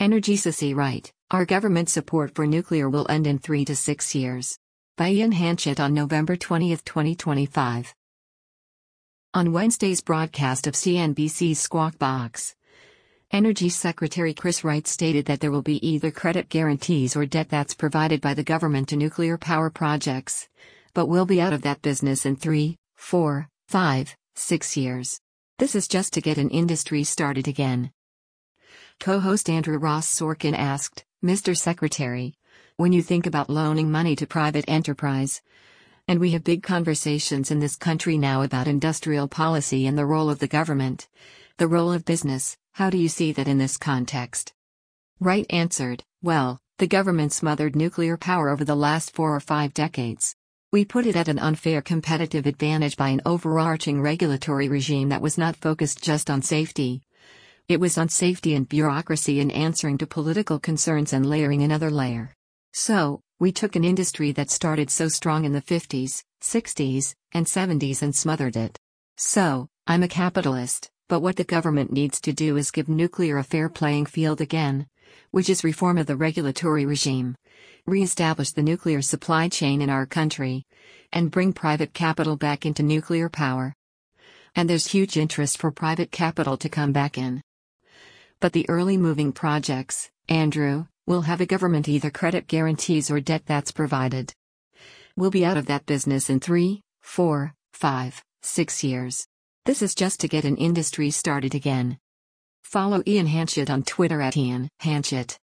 Energy Sissy Right, our government support for nuclear will end in 3 to 6 years. By Ian Hanchett on November 20, 2025. On Wednesday's broadcast of CNBC's Squawk Box, Energy Secretary Chris Wright stated that there will be either credit guarantees or debt that's provided by the government to nuclear power projects, but we'll be out of that business in 3, 4, 5, 6 years. This is just to get an industry started again. Co-host Andrew Ross Sorkin asked, Mr. Secretary, when you think about loaning money to private enterprise, and we have big conversations in this country now about industrial policy and the role of the government, the role of business, how do you see that in this context? Wright answered, well, the government smothered nuclear power over the last 4 or 5 decades. We put it at an unfair competitive advantage by an overarching regulatory regime that was not focused just on safety. It was on safety and bureaucracy and answering to political concerns and layering another layer. So, we took an industry that started so strong in the 50s, 60s, and 70s and smothered it. So, I'm a capitalist, but what the government needs to do is give nuclear a fair playing field again, which is reform of the regulatory regime, re-establish the nuclear supply chain in our country, and bring private capital back into nuclear power. And there's huge interest for private capital to come back in. But the early moving projects, Andrew, will have a government either credit guarantees or debt that's provided. We'll be out of that business in 3, 4, 5, 6 years. This is just to get an industry started again. Follow Ian Hanchett on Twitter at Ian Hanchett.